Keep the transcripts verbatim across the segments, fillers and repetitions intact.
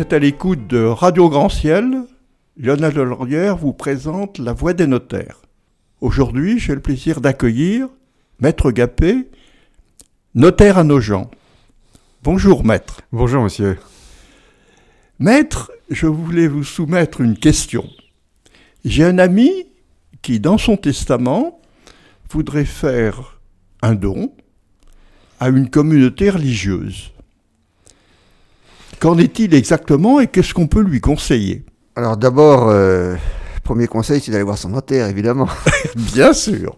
êtes à l'écoute de Radio Grand Ciel. Lionel Delormière vous présente La Voix des notaires. Aujourd'hui, j'ai le plaisir d'accueillir Maître Gapé, notaire à Nogent. Bonjour Maître. Bonjour monsieur. Maître, je voulais vous soumettre une question. J'ai un ami qui, dans son testament, voudrait faire un don à une communauté religieuse. Qu'en est-il exactement et qu'est-ce qu'on peut lui conseiller ? Alors d'abord, euh, premier conseil, c'est d'aller voir son notaire, évidemment. Bien sûr.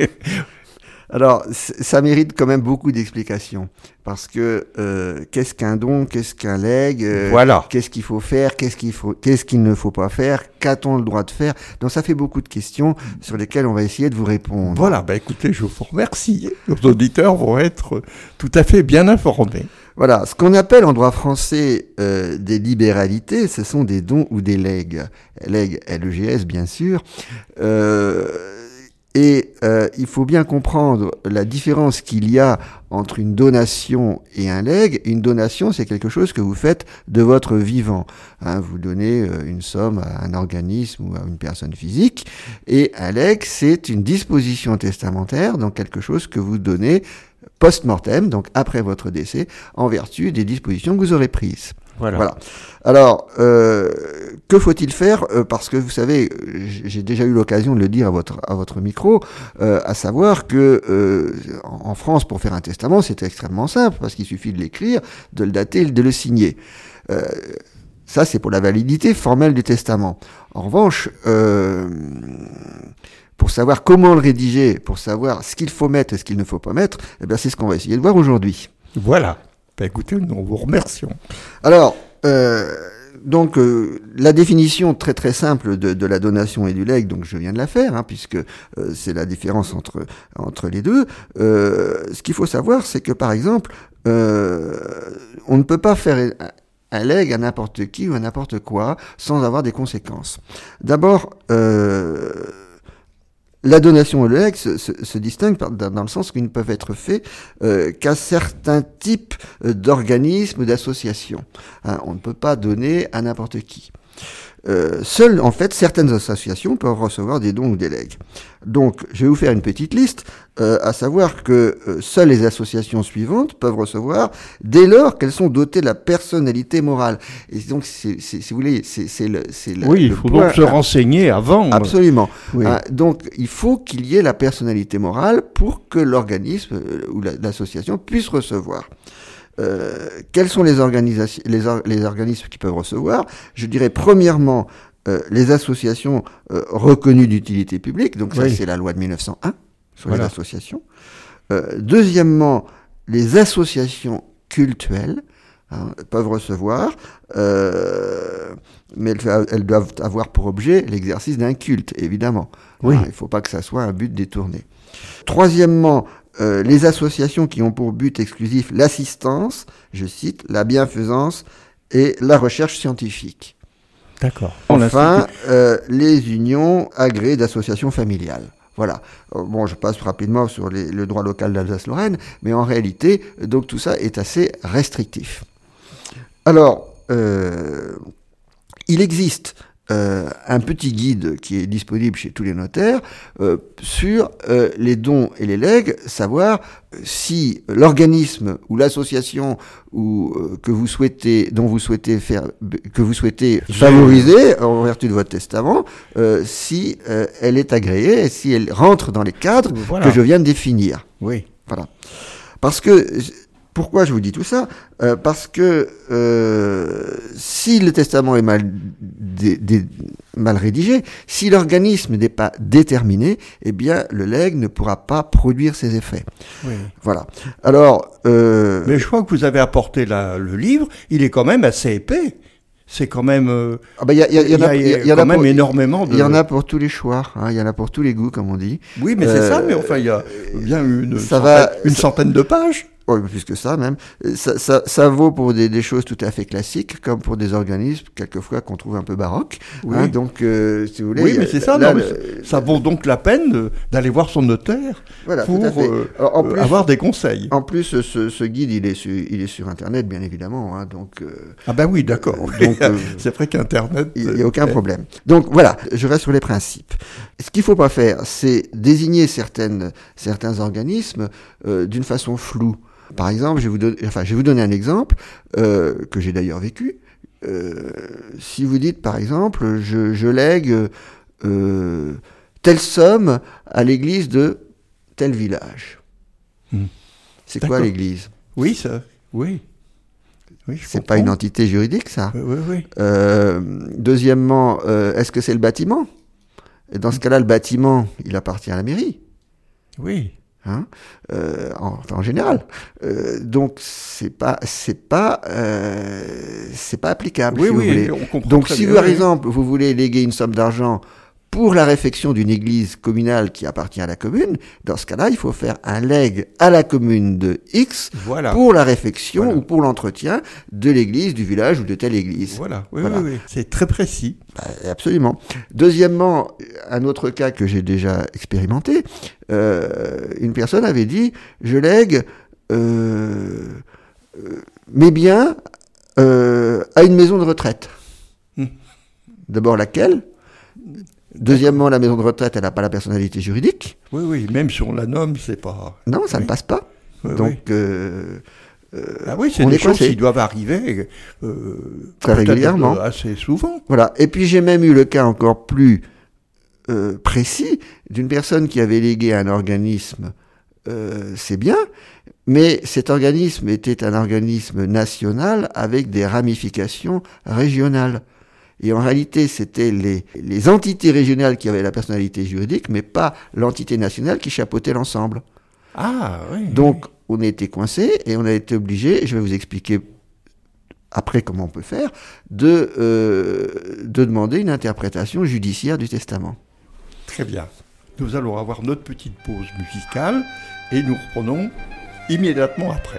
Alors, c- ça mérite quand même beaucoup d'explications. Parce que euh, qu'est-ce qu'un don, qu'est-ce qu'un legs, euh, Voilà. qu'est-ce qu'il faut faire, qu'est-ce qu'il faut, qu'est-ce qu'il ne faut pas faire, qu'a-t-on le droit de faire. Donc ça fait beaucoup de questions sur lesquelles on va essayer de vous répondre. Voilà, bah écoutez, je vous remercie. Nos auditeurs vont être tout à fait bien informés. Voilà, ce qu'on appelle en droit français euh, des libéralités, ce sont des dons ou des legs. Legs, L E G S bien sûr. Euh, et euh, il faut bien comprendre la différence qu'il y a entre une donation et un legs. Une donation, c'est quelque chose que vous faites de votre vivant. Hein, vous donnez euh, une somme à un organisme ou à une personne physique. Et un legs, c'est une disposition testamentaire, donc quelque chose que vous donnez post-mortem, donc après votre décès, en vertu des dispositions que vous aurez prises. Voilà. Voilà. Alors, euh, que faut-il faire euh, Parce que vous savez, j'ai déjà eu l'occasion de le dire à votre à votre micro, euh, à savoir que euh, en France, pour faire un testament, c'est extrêmement simple, parce qu'il suffit de l'écrire, de le dater et de le signer. Euh, ça, c'est pour la validité formelle du testament. En revanche, euh, pour savoir comment le rédiger, pour savoir ce qu'il faut mettre et ce qu'il ne faut pas mettre, eh bien, c'est ce qu'on va essayer de voir aujourd'hui. Voilà. Ben écoutez, nous vous remercions. Alors, euh, donc, euh, la définition très très simple de, de la donation et du legs, donc je viens de la faire, hein, puisque euh, c'est la différence entre entre les deux. Euh, ce qu'il faut savoir, c'est que par exemple, euh, on ne peut pas faire un legs à n'importe qui ou à n'importe quoi sans avoir des conséquences. D'abord, euh, la donation et le legs se, se, se distinguent par, dans, dans le sens qu'ils ne peuvent être faits euh, qu'à certains types d'organismes ou d'associations. Hein, on ne peut pas donner à n'importe qui. Euh, seules, en fait, certaines associations peuvent recevoir des dons ou des legs. Donc, je vais vous faire une petite liste, euh, à savoir que euh, seules les associations suivantes peuvent recevoir dès lors qu'elles sont dotées de la personnalité morale. Et donc, c'est, c'est, si vous voulez, c'est, c'est le, c'est le, Oui, il le faut point, donc se renseigner avant. Absolument. Oui. Hein, donc, il faut qu'il y ait la personnalité morale pour que l'organisme euh, ou la, l'association puisse recevoir. Euh, quels sont les, organisations, les, or, les organismes qui peuvent recevoir ? Je dirais premièrement euh, les associations euh, reconnues d'utilité publique, donc ça oui. c'est la loi de mille neuf cent un sur voilà. les associations. Euh, deuxièmement, les associations cultuelles hein, peuvent recevoir, euh, mais elles, elles doivent avoir pour objet l'exercice d'un culte, évidemment. Oui. Hein, il ne faut pas que ça soit un but détourné. Troisièmement, Euh, les associations qui ont pour but exclusif l'assistance, je cite, la bienfaisance et la recherche scientifique. D'accord. Enfin, euh, les unions agréées d'associations familiales. Voilà. Euh, bon, je passe rapidement sur les, le droit local d'Alsace-Lorraine, mais en réalité, donc tout ça est assez restrictif. Alors, euh, il existe Euh, un petit guide qui est disponible chez tous les notaires euh, sur euh, les dons et les legs, savoir si l'organisme ou l'association ou euh, que vous souhaitez, dont vous souhaitez faire, que vous souhaitez favoriser en vertu de votre testament, euh, si euh, elle est agréée et si elle rentre dans les cadres voilà. que je viens de définir. Oui. Voilà. Parce que pourquoi je vous dis tout ça ? euh, Parce que euh, si le testament est mal, dé, dé, mal rédigé, si l'organisme n'est pas déterminé, eh bien le legs ne pourra pas produire ses effets. Oui. Voilà. Alors. Euh, Mais je crois que vous avez apporté la, le livre. Il est quand même assez épais. C'est quand même. Euh, ah ben, y a, y a, y en a, il y a, y a, y a quand même pour, énormément de. Il y en a pour tous les choix. Hein, il y en a pour tous les goûts, comme on dit. Oui, mais euh, c'est ça. Mais enfin, il y a bien une, ça centaine, va, une ça, centaine de pages. Oh, plus que ça même. Ça, ça, ça vaut pour des, des choses tout à fait classiques, comme pour des organismes, quelquefois, qu'on trouve un peu baroques. Oui. Hein, donc, euh, si vous voulez... Oui, mais c'est ça, là, non, le, mais ça vaut donc la peine de, d'aller voir son notaire voilà, pour tout à fait. euh, Alors, en plus, avoir des conseils. En plus, ce, ce guide, il est, sur, il est sur Internet, bien évidemment. Hein, donc, euh, ah ben oui, d'accord. Euh, donc, euh, c'est vrai qu'Internet... Il n'y a aucun problème. Donc voilà, je reste sur les principes. Ce qu'il ne faut pas faire, c'est désigner certaines, certains organismes euh, d'une façon floue. Par exemple, je vais vous donner, enfin, je vais vous donner un exemple euh, que j'ai d'ailleurs vécu. Euh, si vous dites, par exemple, je, je lègue euh, telle somme à l'église de tel village. Hmm. C'est D'accord. quoi l'église ? Oui, ça, oui. Oui, c'est comprends. Pas une entité juridique, ça. Oui, oui, oui. Euh, deuxièmement, euh, est-ce que c'est le bâtiment ? Et dans ce cas-là, le bâtiment, il appartient à la mairie. Oui. Hein euh, en, en général. Euh, donc c'est pas, c'est pas, euh, c'est pas applicable. Oui, si oui. Vous voulez. On comprend donc très si bien, vous, par oui. exemple, vous voulez léguer une somme d'argent pour la réfection d'une église communale qui appartient à la commune, dans ce cas-là, il faut faire un legs à la commune de X voilà. pour la réfection voilà. ou pour l'entretien de l'église, du village ou de telle église. Voilà, oui, voilà. oui, oui. C'est très précis. Bah, absolument. Deuxièmement, un autre cas que j'ai déjà expérimenté, euh, une personne avait dit, je lègue euh, euh, mes biens euh, à une maison de retraite. Hum. D'abord laquelle ? Deuxièmement, la maison de retraite, elle n'a pas la personnalité juridique. Oui, oui, même si on la nomme, c'est pas... Non, ça oui. ne passe pas. Oui, Donc, oui. Euh, euh, ah oui, c'est des choses qui doivent arriver euh, très régulièrement. Assez souvent. Voilà. Et puis, j'ai même eu le cas encore plus euh, précis d'une personne qui avait légué à un organisme euh, ses biens, mais cet organisme était un organisme national avec des ramifications régionales. Et en réalité, c'était les, les entités régionales qui avaient la personnalité juridique, mais pas l'entité nationale qui chapeautait l'ensemble. Ah, oui. Donc, on a été coincé et on a été obligé, je vais vous expliquer après comment on peut faire, de, euh, de demander une interprétation judiciaire du testament. Très bien. Nous allons avoir notre petite pause musicale et nous reprenons immédiatement après.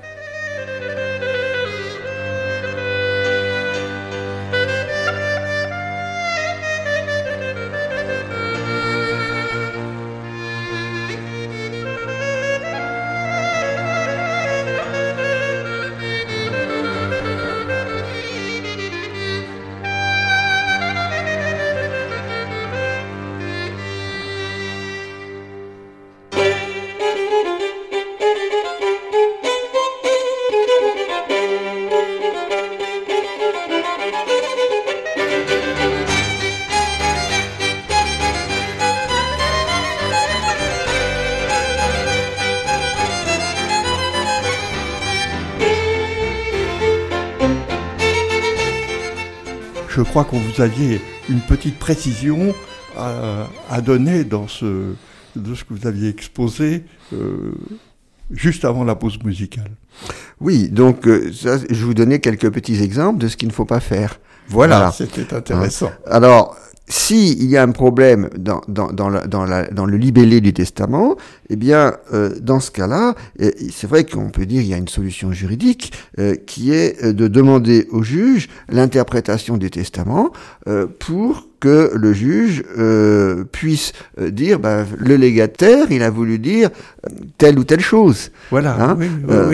Je crois qu'on vous aviez une petite précision à, à donner dans ce, de ce que vous aviez exposé euh, juste avant la pause musicale. Oui, donc euh, ça, je vous donnais quelques petits exemples de ce qu'il ne faut pas faire. Voilà, voilà. C'était intéressant. Hein. Alors, s'il y a un problème dans, dans, dans, la, dans, la, dans le libellé du testament, eh bien, euh, dans ce cas-là, euh, c'est vrai qu'on peut dire qu'il y a une solution juridique euh, qui est de demander au juge l'interprétation du testament euh, pour que le juge euh, puisse euh, dire, bah, le légataire, il a voulu dire telle ou telle chose. Voilà, hein oui, oui, euh, oui.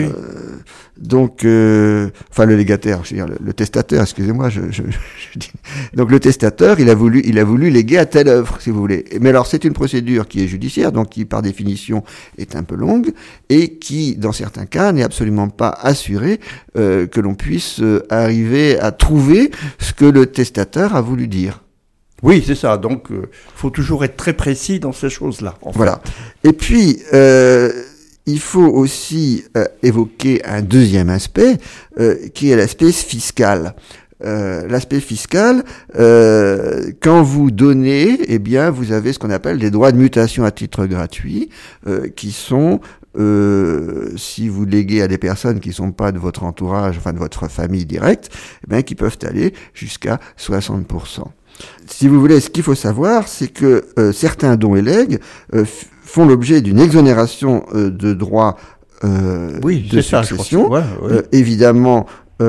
Donc, euh, enfin le légataire, je veux dire le, le testateur, excusez-moi, je, je, je dis. Donc le testateur, il a voulu, il a voulu léguer à telle œuvre, si vous voulez. Mais alors c'est une procédure qui est judiciaire, donc qui par définition est un peu longue et qui, dans certains cas, n'est absolument pas assurée euh, que l'on puisse euh, arriver à trouver ce que le testateur a voulu dire. Oui, c'est ça. Donc, il euh, faut toujours être très précis dans ces choses-là. En fait. Voilà. Et puis. Euh, Il faut aussi euh, évoquer un deuxième aspect, euh, qui est l'aspect fiscal. Euh, l'aspect fiscal, euh, quand vous donnez, eh bien, vous avez ce qu'on appelle des droits de mutation à titre gratuit, euh, qui sont, euh, si vous léguez à des personnes qui ne sont pas de votre entourage, enfin de votre famille directe, eh bien, qui peuvent aller jusqu'à soixante pour cent. Si vous voulez, ce qu'il faut savoir, c'est que euh, certains dons et legs euh, font l'objet d'une exonération euh, de droits euh, oui, de c'est succession. Ça, ouais, ouais. Euh, évidemment,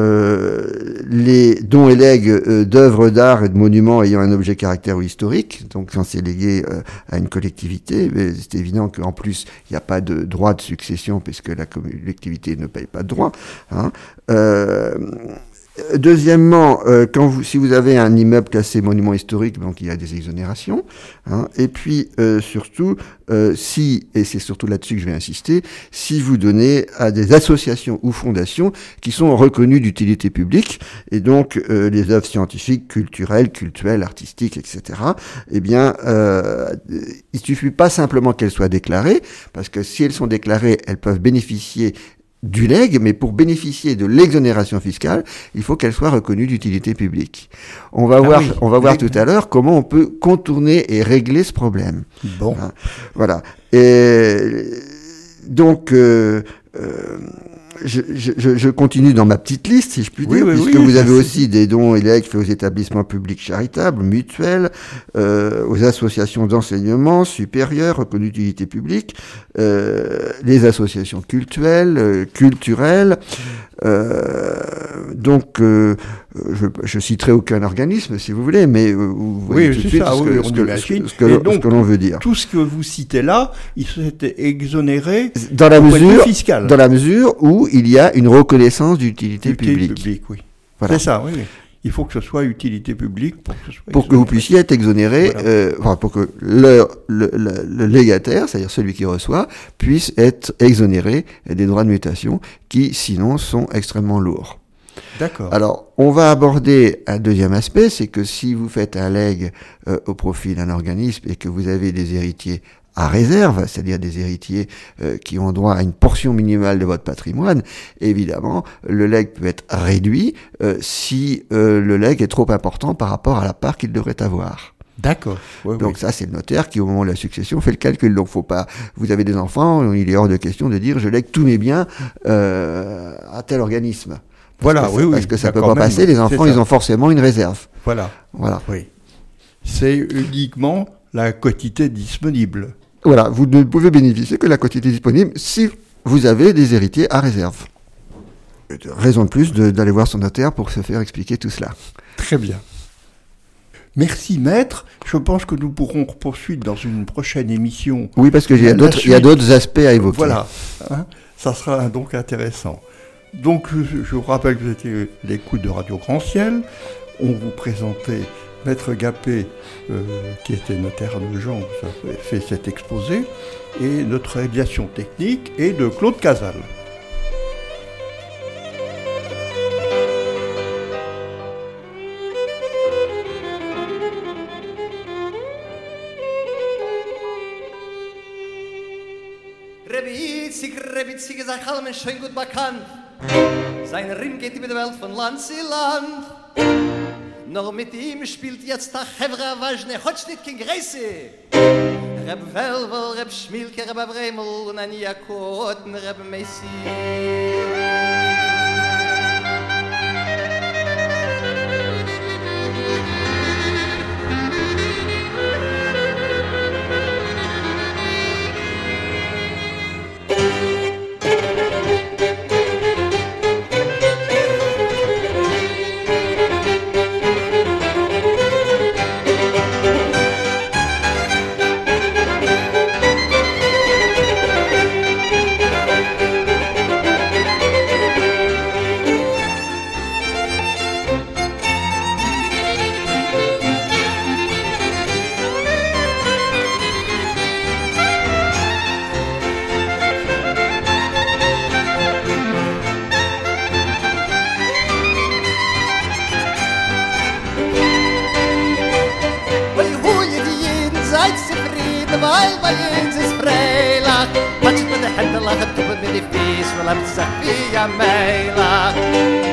euh, les dons et legs euh, d'œuvres d'art et de monuments ayant un objet caractère ou historique, donc quand c'est légué euh, à une collectivité, c'est évident qu'en plus, il n'y a pas de droit de succession puisque la collectivité ne paye pas de droit. Hein. Euh, Deuxièmement, euh, quand vous, si vous avez un immeuble classé monument historique, donc il y a des exonérations. Hein, et puis euh, surtout, euh, si, et c'est surtout là-dessus que je vais insister, si vous donnez à des associations ou fondations qui sont reconnues d'utilité publique, et donc euh, les œuvres scientifiques, culturelles, cultuelles, artistiques, et cetera. Eh bien, euh, il suffit pas simplement qu'elles soient déclarées, parce que si elles sont déclarées, elles peuvent bénéficier du legs, mais pour bénéficier de l'exonération fiscale, il faut qu'elle soit reconnue d'utilité publique. On va ah voir, oui, on va voir tout à l'heure comment on peut contourner et régler ce problème. Bon, hein, voilà. Et donc, euh, euh, je, je, je continue dans ma petite liste, si je puis dire, oui, oui, puisque oui, vous avez aussi des dons et legs faits aux établissements publics charitables, mutuels, euh, aux associations d'enseignement supérieur reconnues d'utilité publique, euh, les associations cultuelles, euh, culturelles. Euh, donc, euh, je, je citerai aucun organisme, si vous voulez, mais euh, vous voyez oui, tout de suite ça, ce, oui, que, ce, que, ce, que, ce, que, donc, ce que l'on veut dire. Tout ce que vous citez là, il s'était exonéré dans la mesure fiscale. Dans la mesure où il y a une reconnaissance d'utilité publique. publique, oui. Voilà. C'est ça, oui, oui. Il faut que ce soit utilité publique pour que ce soit pour que vous puissiez être exonéré, voilà. euh, enfin, pour que le, le, le, le légataire, c'est-à-dire celui qui reçoit, puisse être exonéré des droits de mutation qui, sinon, sont extrêmement lourds. D'accord. Alors, on va aborder un deuxième aspect, c'est que si vous faites un legs euh, au profit d'un organisme et que vous avez des héritiers à réserve, c'est-à-dire des héritiers euh, qui ont droit à une portion minimale de votre patrimoine, évidemment, le legs peut être réduit euh, si euh, le legs est trop important par rapport à la part qu'il devrait avoir. D'accord. Ouais, Donc oui. ça, c'est le notaire qui, au moment de la succession, fait le calcul. Donc, faut pas. Vous avez des enfants, il est hors de question de dire je lègue tous mes biens euh, à tel organisme. Parce voilà, que oui, oui. Parce que ça peut pas même, passer. Les enfants, ils ont forcément une réserve. Voilà. Voilà. Oui. C'est uniquement la quotité disponible. Voilà, vous ne pouvez bénéficier que de la quotité disponible si vous avez des héritiers à réserve. Raison de plus de, d'aller voir son notaire pour se faire expliquer tout cela. Très bien. Merci maître. Je pense que nous pourrons poursuivre dans une prochaine émission. Oui, parce qu'il y a d'autres, il y a d'autres aspects à évoquer. Voilà, hein, ça sera donc intéressant. Donc je, je vous rappelle que vous étiez l'écoute de Radio Grand Ciel. On vous présentait Maître Gappé, euh, qui était notaire de Jean, qui a fait cet exposé, et notre réalisation technique est de Claude Casal. Rebitzig, Rebitzig ist ein Chalmen schön gut bekannt. Sein Rim geht über die Welt von Land zu Land. Noch mit ihm spielt jetzt der Chevra Wajne, hotsch nicht kein Gräse. Reb Velvel, Reb Schmilke, Reb Avremel und ein Jakot und Reb Messi. Weil bei uns ist Freilach, Matscht mit der Hände lachen, tuppet mit die Fies, weil am Sack wie am Meilach.